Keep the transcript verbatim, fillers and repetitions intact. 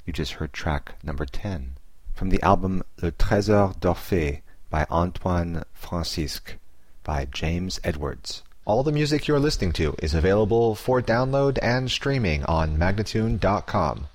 You just heard track number ten from the album Le Trésor d'Orphée by Antoine Francisque by James Edwards. All the music you're listening to is available for download and streaming on Magnatune dot com.